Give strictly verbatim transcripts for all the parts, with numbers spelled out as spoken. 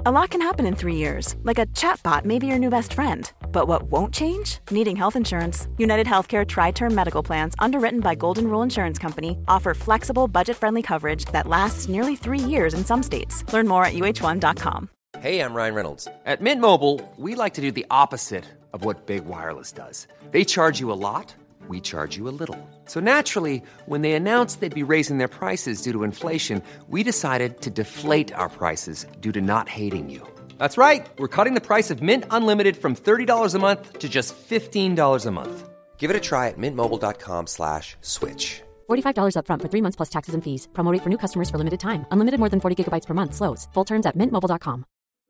A lot can happen in three years, like a chatbot may be your new best friend. But what won't change? Needing health insurance. United Healthcare Tri-Term Medical Plans, underwritten by Golden Rule Insurance Company, offer flexible, budget-friendly coverage that lasts nearly three years in some states. Learn more at U H one dot com. Hey, I'm Ryan Reynolds. At Mint Mobile, we like to do the opposite of what Big Wireless does. They charge you a lot, we charge you a little. So naturally, when they announced they'd be raising their prices due to inflation, we decided to deflate our prices due to not hating you. That's right. We're cutting the price of Mint Unlimited from thirty dollars a month to just fifteen dollars a month. Give it a try at mintmobile.com slash switch. forty-five dollars up front for three months plus taxes and fees. Promo rate for new customers for limited time. Unlimited more than forty gigabytes per month slows. Full terms at mint mobile dot com.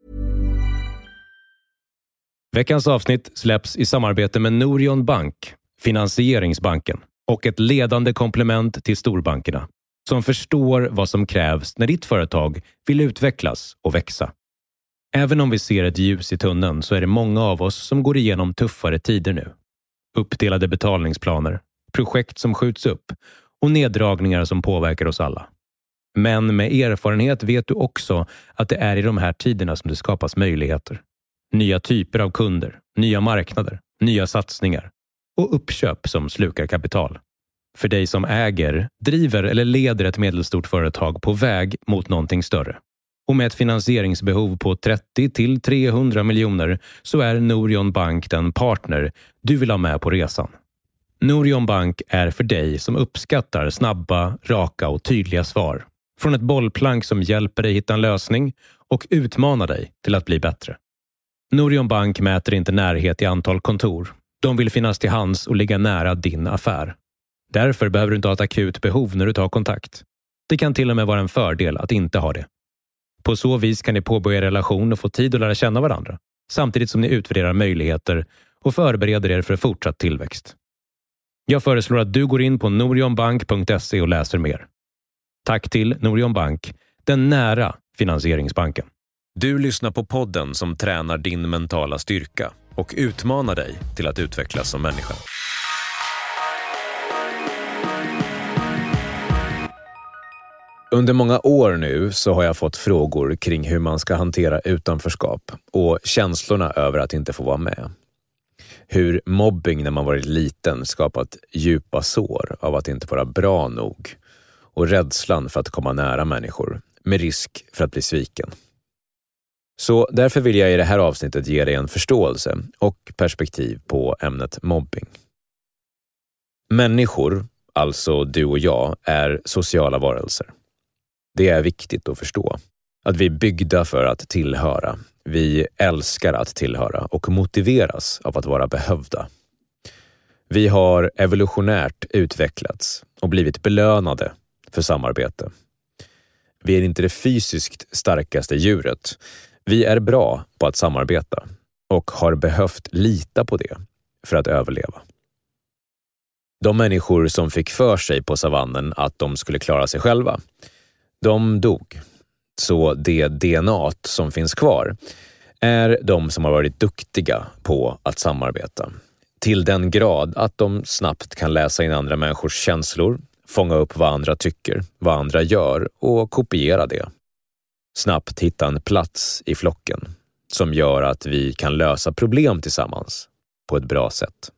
Veckans avsnitt släpps i samarbete med Norion Bank, finansieringsbanken, och ett ledande komplement till storbankerna som förstår vad som krävs när ditt företag vill utvecklas och växa. Även om vi ser ett ljus i tunneln så är det många av oss som går igenom tuffare tider nu. Uppdelade betalningsplaner, projekt som skjuts upp och neddragningar som påverkar oss alla. Men med erfarenhet vet du också att det är i de här tiderna som det skapas möjligheter. Nya typer av kunder, nya marknader, nya satsningar och uppköp som slukar kapital. För dig som äger, driver eller leder ett medelstort företag på väg mot någonting större. Och med ett finansieringsbehov på trettio till trehundra miljoner så är Norion Bank den partner du vill ha med på resan. Norion Bank är för dig som uppskattar snabba, raka och tydliga svar. Från ett bollplank som hjälper dig hitta en lösning och utmanar dig till att bli bättre. Norion Bank mäter inte närhet i antal kontor. De vill finnas till hands och ligga nära din affär. Därför behöver du inte ha ett akut behov när du tar kontakt. Det kan till och med vara en fördel att inte ha det. På så vis kan ni påbörja relation och få tid att lära känna varandra, samtidigt som ni utvärderar möjligheter och förbereder er för fortsatt tillväxt. Jag föreslår att du går in på norionbank punkt se och läser mer. Tack till Norion Bank, den nära finansieringsbanken. Du lyssnar på podden som tränar din mentala styrka och utmanar dig till att utvecklas som människa. Under många år nu så har jag fått frågor kring hur man ska hantera utanförskap och känslorna över att inte få vara med. Hur mobbing när man varit liten skapat djupa sår av att inte vara bra nog och rädslan för att komma nära människor med risk för att bli sviken. Så därför vill jag i det här avsnittet ge dig en förståelse och perspektiv på ämnet mobbing. Människor, alltså du och jag, är sociala varelser. Det är viktigt att förstå. Att vi är byggda för att tillhöra. Vi älskar att tillhöra och motiveras av att vara behövda. Vi har evolutionärt utvecklats och blivit belönade för samarbete. Vi är inte det fysiskt starkaste djuret. Vi är bra på att samarbeta och har behövt lita på det för att överleva. De människor som fick för sig på savannen att de skulle klara sig själva, de dog. Så det D N A som finns kvar är de som har varit duktiga på att samarbeta. Till den grad att de snabbt kan läsa in andra människors känslor, fånga upp vad andra tycker, vad andra gör och kopiera det. Snabbt hitta en plats i flocken som gör att vi kan lösa problem tillsammans på ett bra sätt.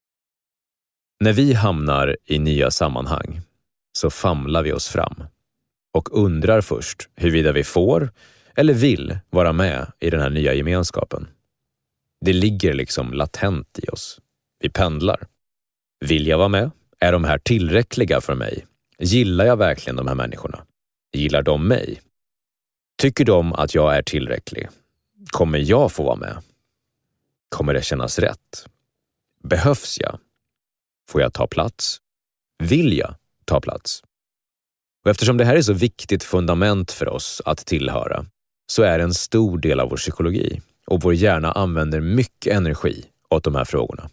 När vi hamnar i nya sammanhang så famlar vi oss fram och undrar först huruvida vi får eller vill vara med i den här nya gemenskapen. Det ligger liksom latent i oss. Vi pendlar. Vill jag vara med? Är de här tillräckliga för mig? Gillar jag verkligen de här människorna? Gillar de mig? Tycker de att jag är tillräcklig? Kommer jag få vara med? Kommer det kännas rätt? Behövs jag? Får jag ta plats? Vill jag ta plats? Och eftersom det här är så viktigt fundament för oss att tillhöra så är det en stor del av vår psykologi och vår hjärna använder mycket energi åt de här frågorna.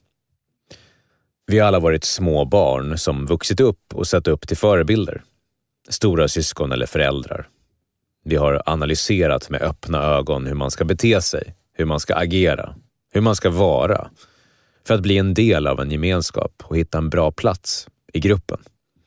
Vi har alla varit små barn som vuxit upp och sett upp till förebilder. Stora syskon eller föräldrar. Vi har analyserat med öppna ögon hur man ska bete sig, hur man ska agera, hur man ska vara för att bli en del av en gemenskap och hitta en bra plats i gruppen.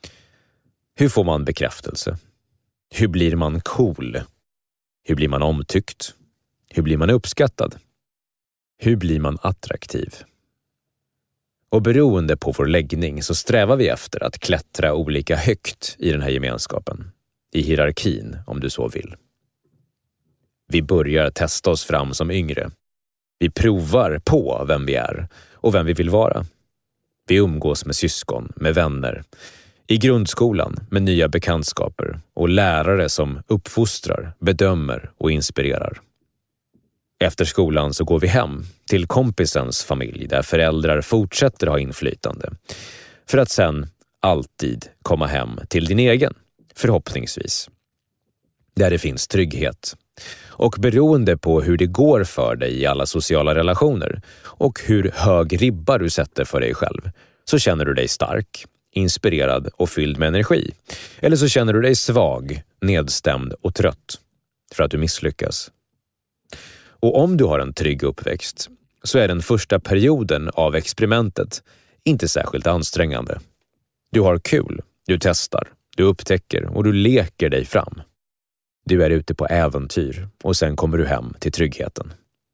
Hur får man bekräftelse? Hur blir man cool? Hur blir man omtyckt? Hur blir man uppskattad? Hur blir man attraktiv? Och beroende på vår läggning så strävar vi efter att klättra olika högt i den här gemenskapen. I hierarkin, om du så vill. Vi börjar testa oss fram som yngre. Vi provar på vem vi är och vem vi vill vara. Vi umgås med syskon, med vänner. I grundskolan med nya bekantskaper och lärare som uppfostrar, bedömer och inspirerar. Efter skolan så går vi hem till kompisens familj där föräldrar fortsätter ha inflytande. För att sen alltid komma hem till din egen, förhoppningsvis. Där det finns trygghet. Och beroende på hur det går för dig i alla sociala relationer och hur hög ribba du sätter för dig själv så känner du dig stark, inspirerad och fylld med energi. Eller så känner du dig svag, nedstämd och trött för att du misslyckas. Och om du har en trygg uppväxt så är den första perioden av experimentet inte särskilt ansträngande. Du har kul, du testar, du upptäcker och du leker dig fram. Du är ute på äventyr och sen kommer du hem till tryggheten.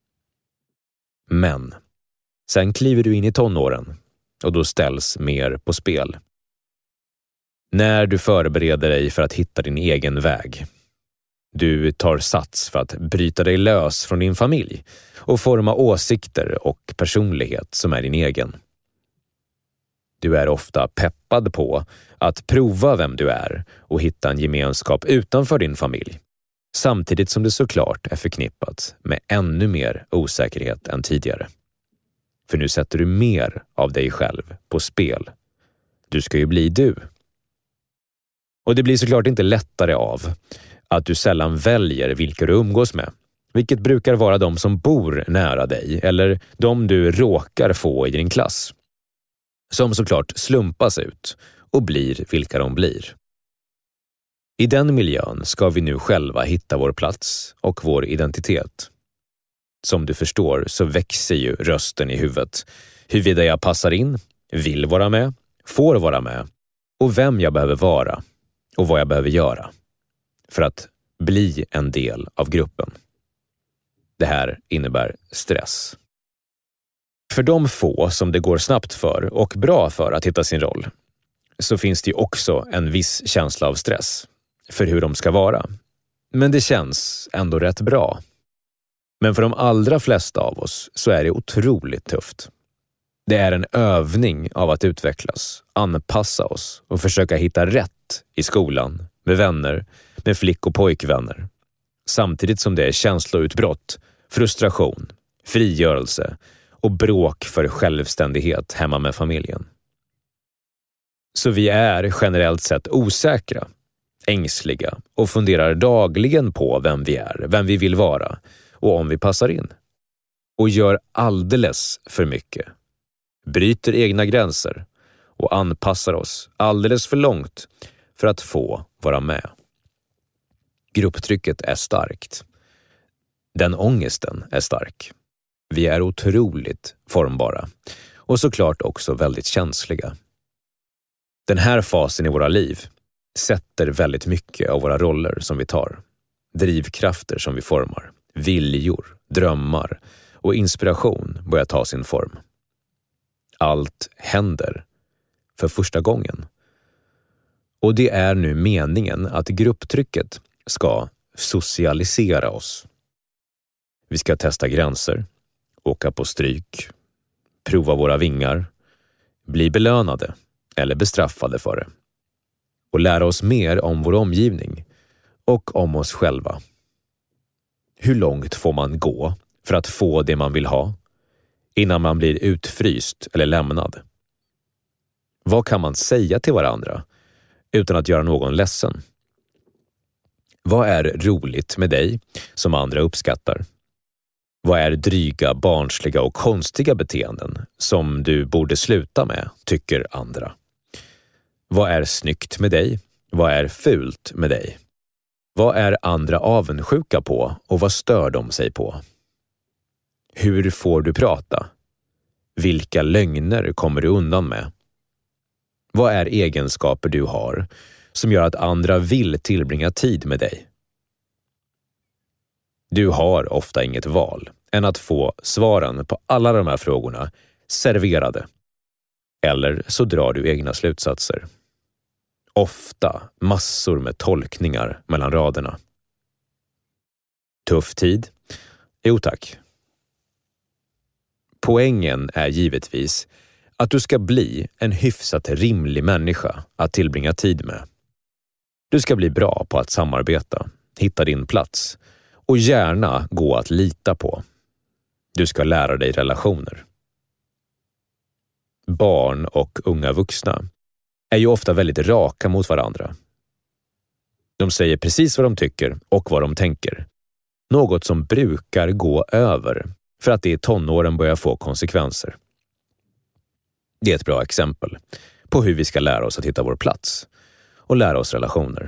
Men sen kliver du in i tonåren och då ställs mer på spel. När du förbereder dig för att hitta din egen väg. Du tar sats för att bryta dig lös från din familj och forma åsikter och personlighet som är din egen. Du är ofta peppad på att prova vem du är och hitta en gemenskap utanför din familj. Samtidigt som det såklart är förknippat med ännu mer osäkerhet än tidigare. För nu sätter du mer av dig själv på spel. Du ska ju bli du. Och det blir såklart inte lättare av att du sällan väljer vilka du umgås med. Vilket brukar vara de som bor nära dig eller de du råkar få i din klass. Som såklart slumpas ut och blir vilka de blir. I den miljön ska vi nu själva hitta vår plats och vår identitet. Som du förstår så växer ju rösten i huvudet. Huruvida jag passar in, vill vara med, får vara med och vem jag behöver vara och vad jag behöver göra för att bli en del av gruppen. Det här innebär stress. För de få som det går snabbt för och bra för att hitta sin roll så finns det ju också en viss känsla av stress för hur de ska vara. Men det känns ändå rätt bra. Men för de allra flesta av oss så är det otroligt tufft. Det är en övning av att utvecklas, anpassa oss och försöka hitta rätt i skolan, med vänner, med flick- och pojkvänner. Samtidigt som det är känsloutbrott, frustration, frigörelse och bråk för självständighet hemma med familjen. Så vi är generellt sett osäkra, ängsliga och funderar dagligen på vem vi är, vem vi vill vara och om vi passar in. Och gör alldeles för mycket. Bryter egna gränser och anpassar oss alldeles för långt för att få vara med. Grupptrycket är starkt. Den ångesten är stark. Vi är otroligt formbara och såklart också väldigt känsliga. Den här fasen i våra liv sätter väldigt mycket av våra roller som vi tar. Drivkrafter som vi formar, viljor, drömmar och inspiration börjar ta sin form. Allt händer för första gången. Och det är nu meningen att grupptrycket ska socialisera oss. Vi ska testa gränser, åka på stryk, prova våra vingar, bli belönade eller bestraffade för det. Och lära oss mer om vår omgivning och om oss själva. Hur långt får man gå för att få det man vill ha innan man blir utfryst eller lämnad? Vad kan man säga till varandra utan att göra någon ledsen? Vad är roligt med dig som andra uppskattar? Vad är dryga, barnsliga och konstiga beteenden som du borde sluta med, tycker andra? Vad är snyggt med dig? Vad är fult med dig? Vad är andra avundsjuka på och vad stör de sig på? Hur får du prata? Vilka lögner kommer du undan med? Vad är egenskaper du har som gör att andra vill tillbringa tid med dig? Du har ofta inget val än att få svaren på alla de här frågorna serverade. Eller så drar du egna slutsatser. Ofta massor med tolkningar mellan raderna. Tuff tid? Jo tack. Poängen är givetvis att du ska bli en hyfsat rimlig människa att tillbringa tid med. Du ska bli bra på att samarbeta, hitta din plats och gärna gå att lita på. Du ska lära dig relationer. Barn och unga vuxna är ju ofta väldigt raka mot varandra. De säger precis vad de tycker och vad de tänker. Något som brukar gå över för att det i tonåren börjar få konsekvenser. Det är ett bra exempel på hur vi ska lära oss att hitta vår plats och lära oss relationer.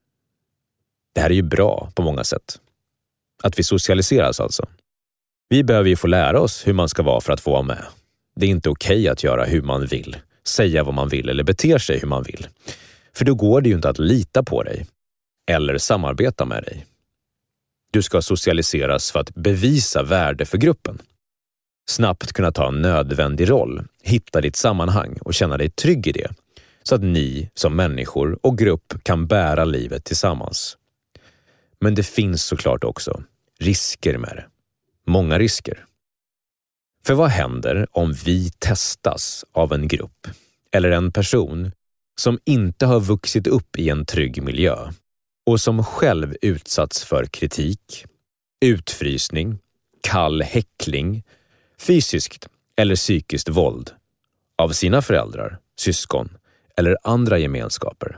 Det här är ju bra på många sätt. Att vi socialiseras alltså. Vi behöver ju få lära oss hur man ska vara för att få vara med. Det är inte okej att göra hur man vill, säga vad man vill eller bete sig hur man vill. För då går det ju inte att lita på dig eller samarbeta med dig. Du ska socialiseras för att bevisa värde för gruppen. Snabbt kunna ta en nödvändig roll, hitta ditt sammanhang och känna dig trygg i det. Så att ni som människor och grupp kan bära livet tillsammans. Men det finns såklart också risker med det. Många risker. För vad händer om vi testas av en grupp eller en person som inte har vuxit upp i en trygg miljö och som själv utsatts för kritik, utfrysning, kall häckling, fysiskt eller psykiskt våld av sina föräldrar, syskon eller andra gemenskaper?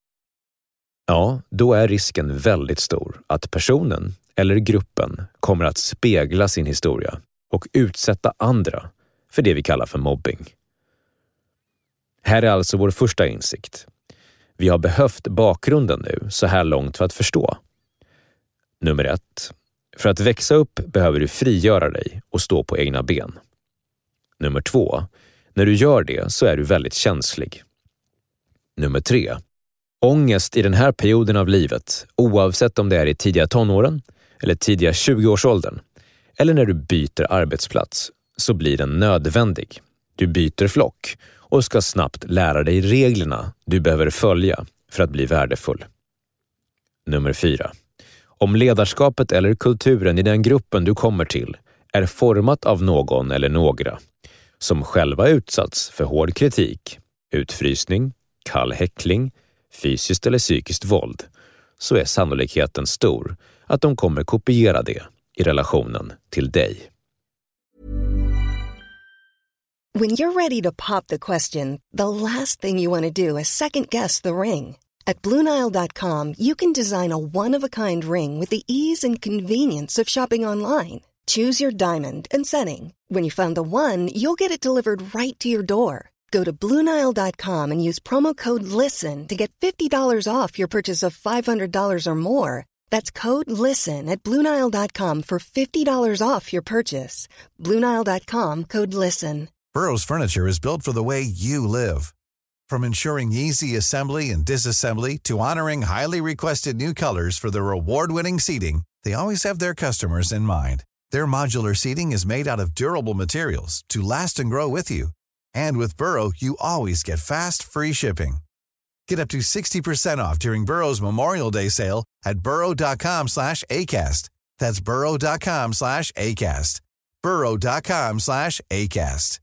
Ja, då är risken väldigt stor att personen eller gruppen kommer att spegla sin historia och utsätta andra för det vi kallar för mobbing. Här är alltså vår första insikt. Vi har behövt bakgrunden nu så här långt för att förstå. Nummer ett. För att växa upp behöver du frigöra dig och stå på egna ben. Nummer två. När du gör det så är du väldigt känslig. Nummer tre. Ångest i den här perioden av livet, oavsett om det är i tidiga tonåren eller tidiga tjugoårsåldern, eller när du byter arbetsplats, så blir den nödvändig. Du byter flock och ska snabbt lära dig reglerna du behöver följa för att bli värdefull. Nummer fyra. Om ledarskapet eller kulturen i den gruppen du kommer till är format av någon eller några som själva utsatts för hård kritik, utfrysning, kall häckling, fysiskt eller psykiskt våld, så är sannolikheten stor att de kommer kopiera det i relationen till dig. When you're ready to pop the question, the last thing you want to do is second guess the ring. At Blue Nile dot com, you can design a one-of-a-kind ring with the ease and convenience of shopping online. Choose your diamond and setting. When you find the one, you'll get it delivered right to your door. Go to Blue Nile dot com and use promo code LISTEN to get fifty dollars off your purchase of five hundred dollars or more. That's code LISTEN at Blue Nile dot com for fifty dollars off your purchase. Blue Nile dot com, code LISTEN. Burrow's furniture is built for the way you live. From ensuring easy assembly and disassembly to honoring highly requested new colors for their award-winning seating, they always have their customers in mind. Their modular seating is made out of durable materials to last and grow with you. And with Burrow, you always get fast, free shipping. Get up to sixty percent off during Burrow's Memorial Day sale at burrow dot com slash acast. That's burrow dot com slash acast. burrow dot com slash acast.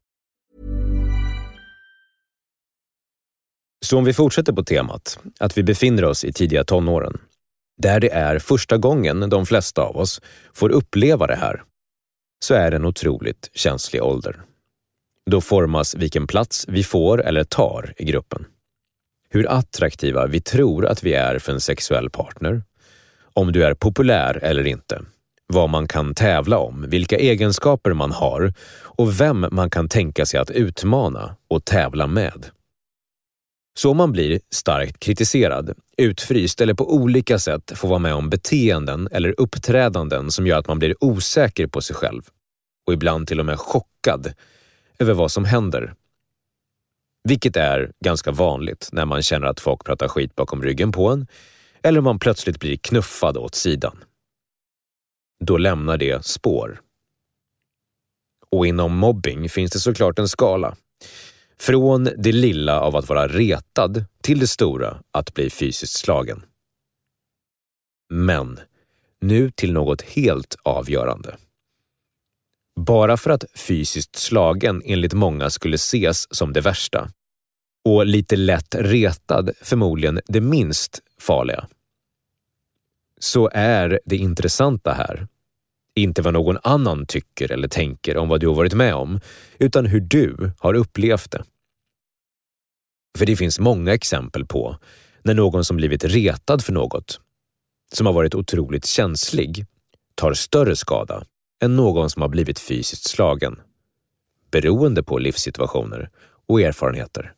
Så om vi fortsätter på temat, att vi befinner oss i tidiga tonåren, där det är första gången de flesta av oss får uppleva det här, så är det en otroligt känslig ålder. Då formas vilken plats vi får eller tar i gruppen. Hur attraktiva vi tror att vi är för en sexuell partner. Om du är populär eller inte. Vad man kan tävla om, vilka egenskaper man har och vem man kan tänka sig att utmana och tävla med. Så om man blir starkt kritiserad, utfryst eller på olika sätt får vara med om beteenden eller uppträdanden som gör att man blir osäker på sig själv och ibland till och med chockad över vad som händer. Vilket är ganska vanligt när man känner att folk pratar skit bakom ryggen på en eller man plötsligt blir knuffad åt sidan. då lämnar det spår. Och inom mobbing finns det såklart en skala. Från det lilla av att vara retad till det stora att bli fysiskt slagen. Men nu till något helt avgörande. Bara för att fysiskt slagen enligt många skulle ses som det värsta och lite lätt retad förmodligen det minst farliga, så är det intressanta här inte vad någon annan tycker eller tänker om vad du har varit med om, utan hur du har upplevt det. För det finns många exempel på när någon som blivit retad för något, som har varit otroligt känslig, tar större skada än någon som har blivit fysiskt slagen, beroende på livssituationer och erfarenheter.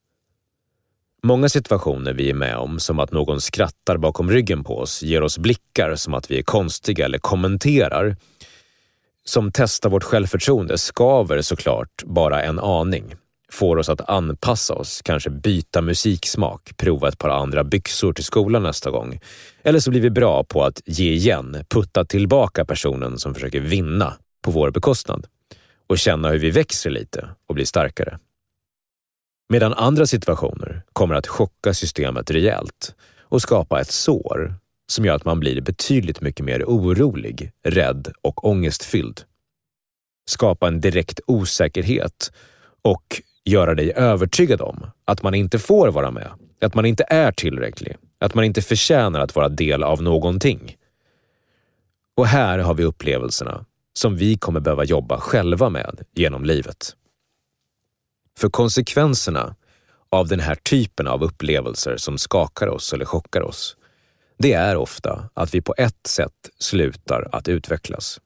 Många situationer vi är med om, som att någon skrattar bakom ryggen på oss, ger oss blickar som att vi är konstiga eller kommenterar, som testar vårt självförtroende, skaver såklart bara en aning, får oss att anpassa oss, kanske byta musiksmak, prova ett par andra byxor till skolan nästa gång, eller så blir vi bra på att ge igen, putta tillbaka personen som försöker vinna på vår bekostnad och känna hur vi växer lite och blir starkare. Medan andra situationer kommer att chocka systemet rejält och skapa ett sår som gör att man blir betydligt mycket mer orolig, rädd och ångestfylld. Skapa en direkt osäkerhet och göra dig övertygad om att man inte får vara med, att man inte är tillräcklig, att man inte förtjänar att vara del av någonting. Och här har vi upplevelserna som vi kommer behöva jobba själva med genom livet. För konsekvenserna av den här typen av upplevelser som skakar oss eller chockar oss, det är ofta att vi på ett sätt slutar att utvecklas.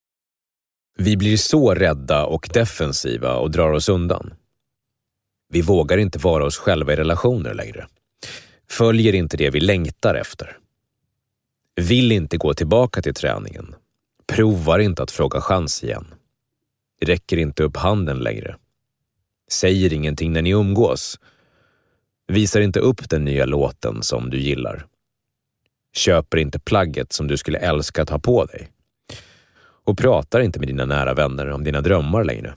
Vi blir så rädda och defensiva och drar oss undan. Vi vågar inte vara oss själva i relationer längre. Följer inte det vi längtar efter. Vill inte gå tillbaka till träningen. Provar inte att fråga chans igen. Räcker inte upp handen längre. Säger ingenting när ni umgås. Visar inte upp den nya låten som du gillar. Köper inte plagget som du skulle älska att ha på dig. Och pratar inte med dina nära vänner om dina drömmar längre.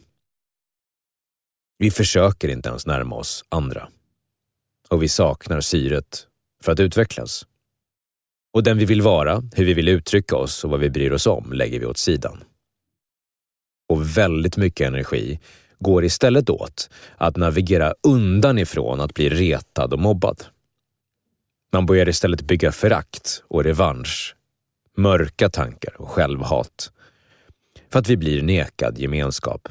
Vi försöker inte ens närma oss andra. Och vi saknar syret för att utvecklas. Och den vi vill vara, hur vi vill uttrycka oss och vad vi bryr oss om lägger vi åt sidan. Och väldigt mycket energi går istället åt att navigera undan ifrån att bli retad och mobbad. Man börjar istället bygga förakt och revansch, mörka tankar och självhat. För att vi blir nekad gemenskap.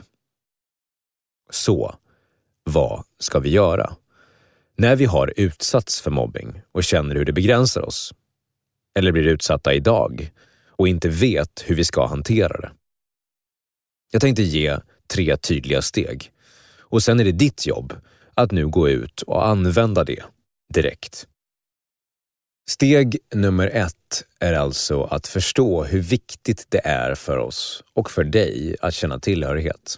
Så, vad ska vi göra? När vi har utsatts för mobbing och känner hur det begränsar oss. Eller blir utsatta idag och inte vet hur vi ska hantera det. Jag tänkte ge tre tydliga steg. Och sen är det ditt jobb att nu gå ut och använda det direkt. Steg nummer ett är alltså att förstå hur viktigt det är för oss och för dig att känna tillhörighet.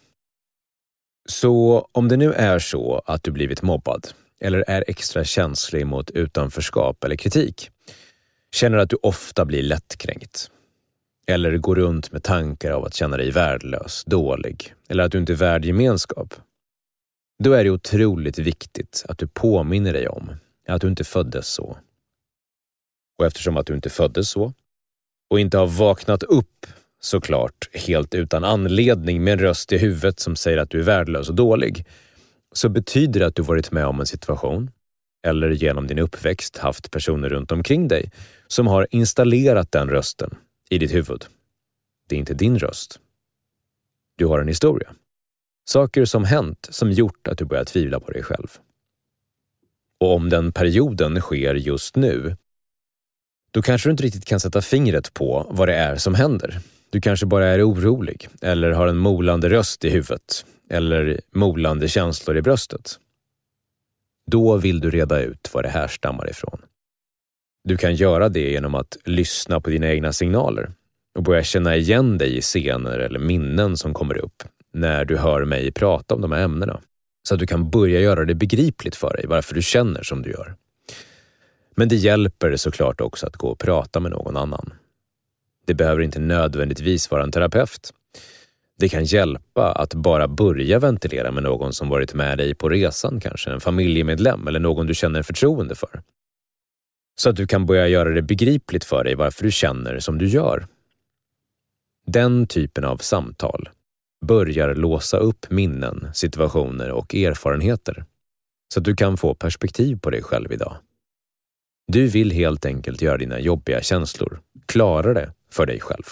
Så om det nu är så att du blivit mobbad eller är extra känslig mot utanförskap eller kritik, känner att du ofta blir lättkränkt eller går runt med tankar av att känna dig värdelös, dålig eller att du inte är värd gemenskap, då är det otroligt viktigt att du påminner dig om att du inte föddes så. Och eftersom att du inte föddes så och inte har vaknat upp såklart helt utan anledning med en röst i huvudet som säger att du är värdelös och dålig, så betyder det att du varit med om en situation eller genom din uppväxt haft personer runt omkring dig som har installerat den rösten i ditt huvud. Det är inte din röst. Du har en historia. Saker som hänt som gjort att du börjar tvivla på dig själv. Och om den perioden sker just nu, då kanske du inte riktigt kan sätta fingret på vad det är som händer. Du kanske bara är orolig eller har en molande röst i huvudet eller molande känslor i bröstet. Då vill du reda ut vad det här stammar ifrån. Du kan göra det genom att lyssna på dina egna signaler och börja känna igen dig i scener eller minnen som kommer upp när du hör mig prata om de här ämnena. Så att du kan börja göra det begripligt för dig varför du känner som du gör. Men det hjälper såklart också att gå och prata med någon annan. Det behöver inte nödvändigtvis vara en terapeut. Det kan hjälpa att bara börja ventilera med någon som varit med dig på resan, kanske en familjemedlem eller någon du känner förtroende för. Så att du kan börja göra det begripligt för dig varför du känner som du gör. Den typen av samtal börjar låsa upp minnen, situationer och erfarenheter så att du kan få perspektiv på dig själv idag. Du vill helt enkelt göra dina jobbiga känslor klarare för dig själv.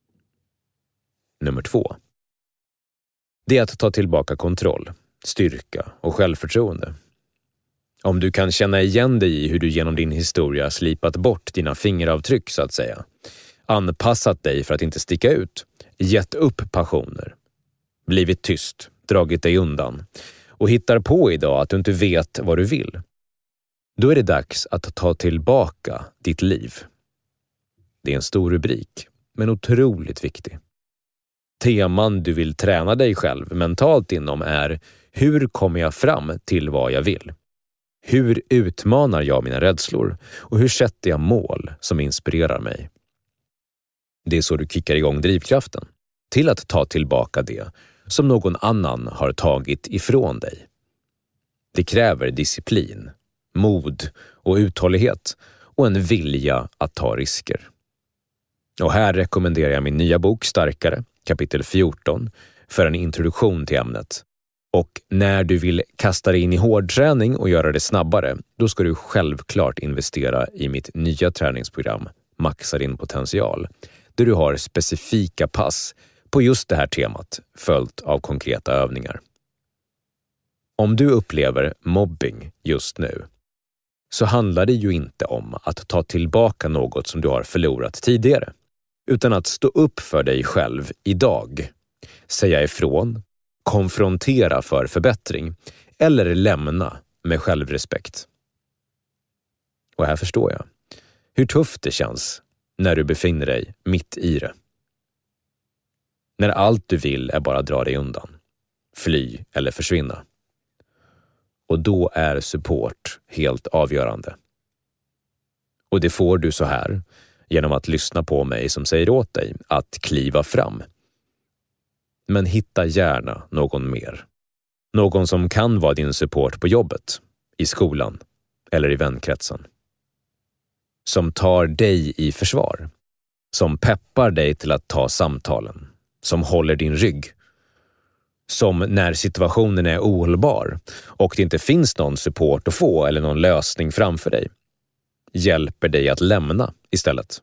Nummer två. Det är att ta tillbaka kontroll, styrka och självförtroende. Om du kan känna igen dig i hur du genom din historia slipat bort dina fingeravtryck så att säga, anpassat dig för att inte sticka ut, gett upp passioner, blivit tyst, dragit dig undan och hittar på idag att du inte vet vad du vill, då är det dags att ta tillbaka ditt liv. Det är en stor rubrik, men otroligt viktig. Teman du vill träna dig själv mentalt inom är: hur kommer jag fram till vad jag vill? Hur utmanar jag mina rädslor? Och hur sätter jag mål som inspirerar mig? Det är så du kickar igång drivkraften till att ta tillbaka det som någon annan har tagit ifrån dig. Det kräver disciplin, mod och uthållighet och en vilja att ta risker. Och här rekommenderar jag min nya bok Starkare, kapitel fjorton, för en introduktion till ämnet. Och när du vill kasta dig in i hårdträning och göra det snabbare, då ska du självklart investera i mitt nya träningsprogram Maxa din potential, där du har specifika pass på just det här temat följt av konkreta övningar. Om du upplever mobbing just nu, så handlar det ju inte om att ta tillbaka något som du har förlorat tidigare, utan att stå upp för dig själv idag, säga ifrån, konfrontera för förbättring eller lämna med självrespekt. Och här förstår jag hur tufft det känns när du befinner dig mitt i det. När allt du vill är bara dra dig undan, fly eller försvinna. Och då är support helt avgörande. Och det får du så här genom att lyssna på mig som säger åt dig att kliva fram. Men hitta gärna någon mer. Någon som kan vara din support på jobbet, i skolan eller i vänkretsen. Som tar dig i försvar. Som peppar dig till att ta samtalen. Som håller din rygg. Som när situationen är ohållbar och det inte finns någon support att få eller någon lösning framför dig, hjälper dig att lämna istället.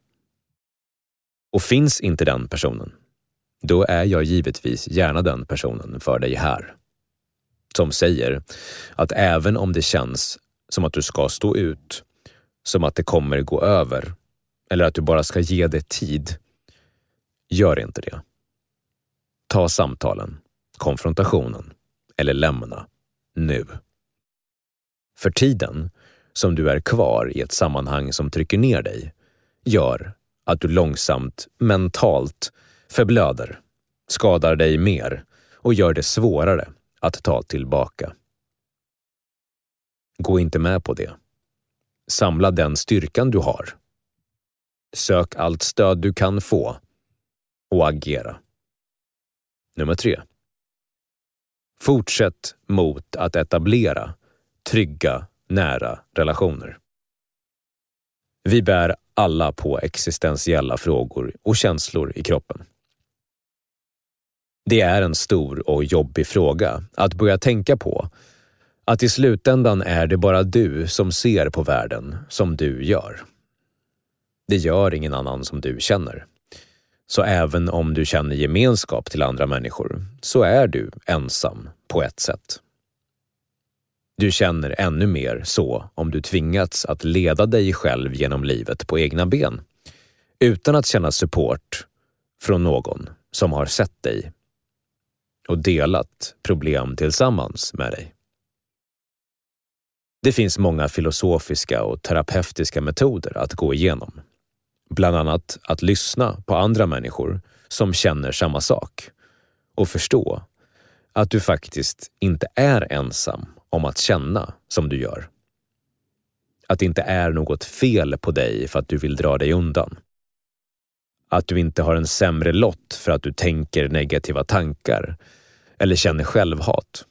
Och finns inte den personen, då är jag givetvis gärna den personen för dig här. Som säger att även om det känns som att du ska stå ut, som att det kommer gå över eller att du bara ska ge det tid, gör inte det. Ta samtalen, konfrontationen eller lämna nu. För tiden som du är kvar i ett sammanhang som trycker ner dig gör att du långsamt, mentalt förblöder, skadar dig mer och gör det svårare att ta tillbaka. Gå inte med på det. Samla den styrkan du har. Sök allt stöd du kan få och agera. Nummer tre. Fortsätt mot att etablera trygga, nära relationer. Vi bär alla på existentiella frågor och känslor i kroppen. Det är en stor och jobbig fråga att börja tänka på att i slutändan är det bara du som ser på världen som du gör. Det gör ingen annan som du känner. Så även om du känner gemenskap till andra människor så är du ensam på ett sätt. Du känner ännu mer så om du tvingats att leda dig själv genom livet på egna ben utan att känna support från någon som har sett dig och delat problem tillsammans med dig. Det finns många filosofiska och terapeutiska metoder att gå igenom. Bland annat att lyssna på andra människor som känner samma sak och förstå att du faktiskt inte är ensam om att känna som du gör. Att det inte är något fel på dig för att du vill dra dig undan. Att du inte har en sämre lott för att du tänker negativa tankar eller känner självhat.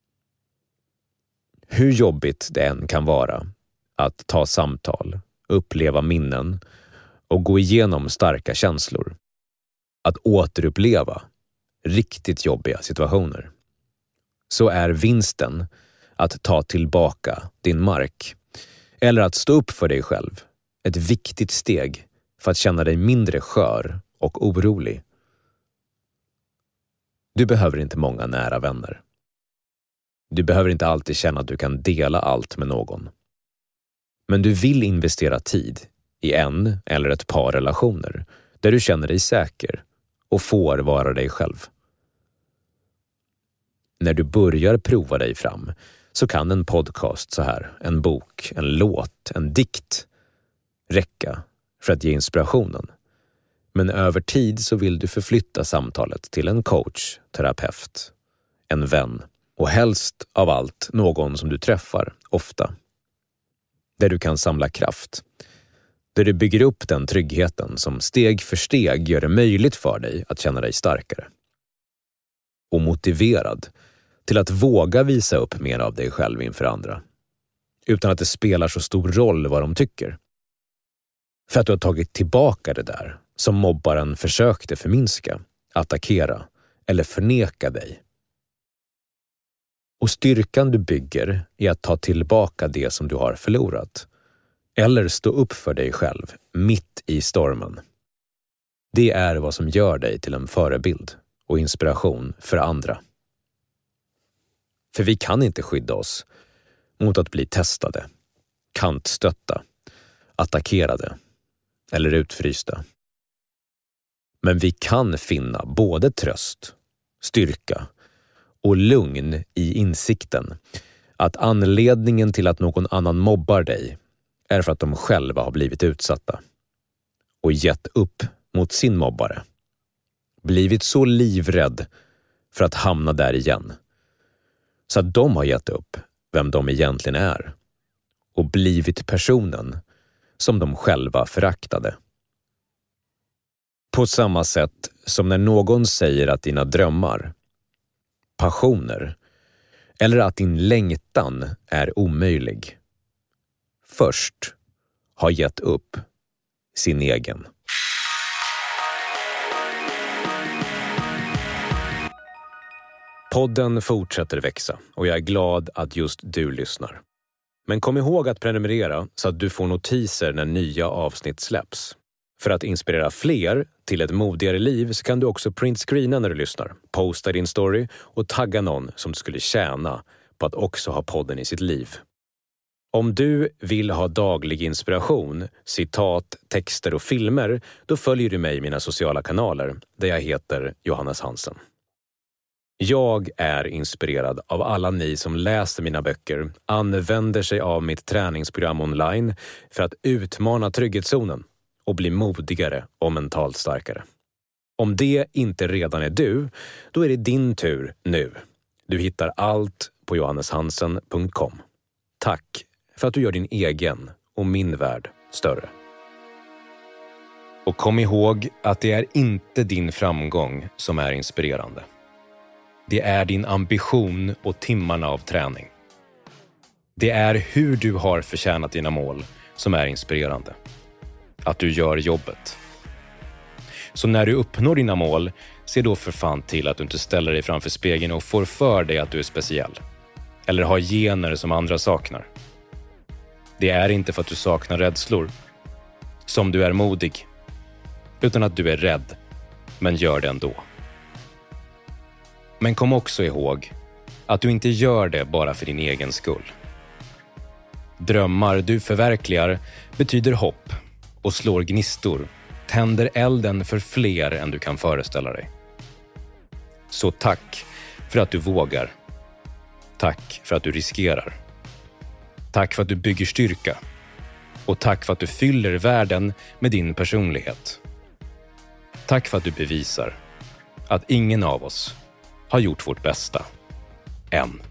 Hur jobbigt det än kan vara att ta samtal, uppleva minnen och gå igenom starka känslor. Att återuppleva riktigt jobbiga situationer. Så är vinsten att ta tillbaka din mark eller att stå upp för dig själv ett viktigt steg för att känna dig mindre skör och orolig. Du behöver inte många nära vänner. Du behöver inte alltid känna att du kan dela allt med någon. Men du vill investera tid i en eller ett par relationer där du känner dig säker och får vara dig själv. När du börjar prova dig fram så kan en podcast så här, en bok, en låt, en dikt räcka för att ge inspirationen. Men över tid så vill du förflytta samtalet till en coach, terapeut, en vän och helst av allt någon som du träffar ofta. Där du kan samla kraft. Där du bygger upp den tryggheten som steg för steg gör det möjligt för dig att känna dig starkare. Och motiverad till att våga visa upp mer av dig själv inför andra. Utan att det spelar så stor roll vad de tycker. För att du har tagit tillbaka det där som mobbaren försökte förminska, attackera eller förneka dig. Och styrkan du bygger är att ta tillbaka det som du har förlorat. Eller stå upp för dig själv mitt i stormen. Det är vad som gör dig till en förebild och inspiration för andra. För vi kan inte skydda oss mot att bli testade, kantstötta, attackerade eller utfrysta. Men vi kan finna både tröst, styrka och lugn i insikten att anledningen till att någon annan mobbar dig är för att de själva har blivit utsatta och gett upp mot sin mobbare. Blivit så livrädd för att hamna där igen så att de har gett upp vem de egentligen är och blivit personen som de själva föraktade. På samma sätt som när någon säger att dina drömmar, passioner eller att din längtan är omöjlig först har gett upp sin egen. Podden fortsätter växa och jag är glad att just du lyssnar. Men kom ihåg att prenumerera så att du får notiser när nya avsnitt släpps. För att inspirera fler till ett modigare liv så kan du också printscreena när du lyssnar, posta din story och tagga någon som skulle tjäna på att också ha podden i sitt liv. Om du vill ha daglig inspiration, citat, texter och filmer, då följer du mig i mina sociala kanaler där jag heter Johannes Hansen. Jag är inspirerad av alla ni som läser mina böcker, använder sig av mitt träningsprogram online för att utmana trygghetszonen och bli modigare och mentalt starkare. Om det inte redan är du, då är det din tur nu. Du hittar allt på johanneshansen punkt com. Tack för att du gör din egen och min värld större. Och kom ihåg att det är inte din framgång som är inspirerande. Det är din ambition och timmarna av träning. Det är hur du har förtjänat dina mål som är inspirerande. Att du gör jobbet. Så när du uppnår dina mål, se då för fan till att du inte ställer dig framför spegeln och får för dig att du är speciell. Eller har gener som andra saknar. Det är inte för att du saknar rädslor som du är modig, utan att du är rädd, men gör det ändå. Men kom också ihåg att du inte gör det bara för din egen skull. Drömmar du förverkligar betyder hopp och slår gnistor, tänder elden för fler än du kan föreställa dig. Så tack för att du vågar. Tack för att du riskerar. Tack för att du bygger styrka. Och tack för att du fyller världen med din personlighet. Tack för att du bevisar att ingen av oss har gjort vårt bästa. Än.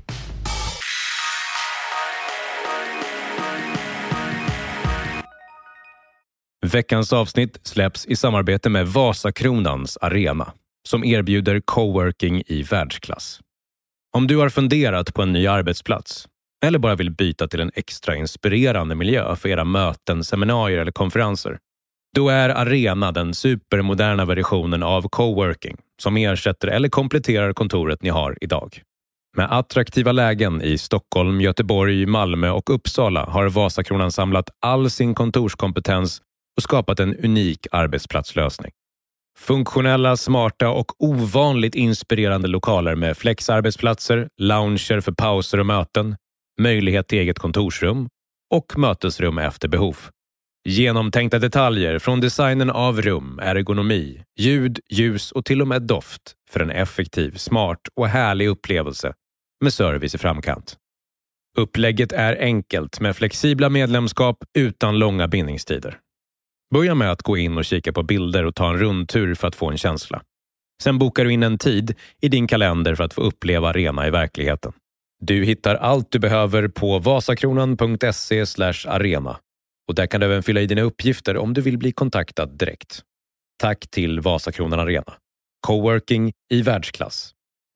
Veckans avsnitt släpps i samarbete med Vasakronans Arena som erbjuder coworking i världsklass. Om du har funderat på en ny arbetsplats eller bara vill byta till en extra inspirerande miljö för era möten, seminarier eller konferenser, då är Arena den supermoderna versionen av coworking som ersätter eller kompletterar kontoret ni har idag. Med attraktiva lägen i Stockholm, Göteborg, Malmö och Uppsala har Vasakronan samlat all sin kontorskompetens och skapat en unik arbetsplatslösning. Funktionella, smarta och ovanligt inspirerande lokaler med flexarbetsplatser, lounger för pauser och möten, möjlighet till eget kontorsrum och mötesrum efter behov. Genomtänkta detaljer från designen av rum, ergonomi, ljud, ljus och till och med doft för en effektiv, smart och härlig upplevelse med service i framkant. Upplägget är enkelt med flexibla medlemskap utan långa bindningstider. Börja med att gå in och kika på bilder och ta en rundtur för att få en känsla. Sen bokar du in en tid i din kalender för att få uppleva Arena i verkligheten. Du hittar allt du behöver på vasakronan punkt se slash arena. Och där kan du även fylla i dina uppgifter om du vill bli kontaktad direkt. Tack till Vasakronan Arena. Coworking i världsklass.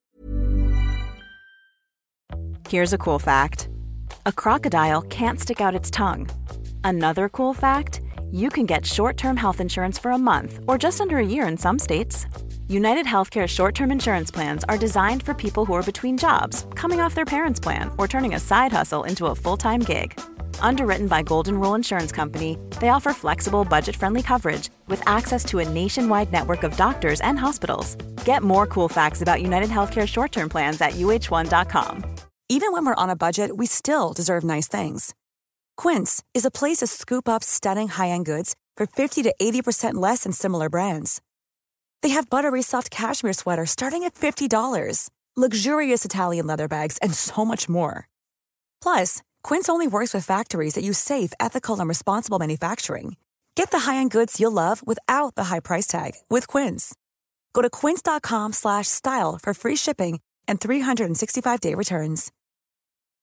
Here's a cool fact. A crocodile can't stick out its tongue. Another cool fact, you can get short-term health insurance for a month or just under a year in some states. United Healthcare short-term insurance plans are designed for people who are between jobs, coming off their parents' plan, or turning a side hustle into a full-time gig. Underwritten by Golden Rule Insurance Company, they offer flexible, budget-friendly coverage with access to a nationwide network of doctors and hospitals. Get more cool facts about United Healthcare short-term plans at U H one dot com. Even when we're on a budget, we still deserve nice things. Quince is a place to scoop up stunning high-end goods for fifty to eighty percent less than similar brands. They have buttery soft cashmere sweaters starting at fifty dollars, luxurious Italian leather bags, and so much more. Plus, Quince only works with factories that use safe, ethical, and responsible manufacturing. Get the high-end goods you'll love without the high price tag with Quince. Go to quince dot com slash style for free shipping and three sixty-five day returns.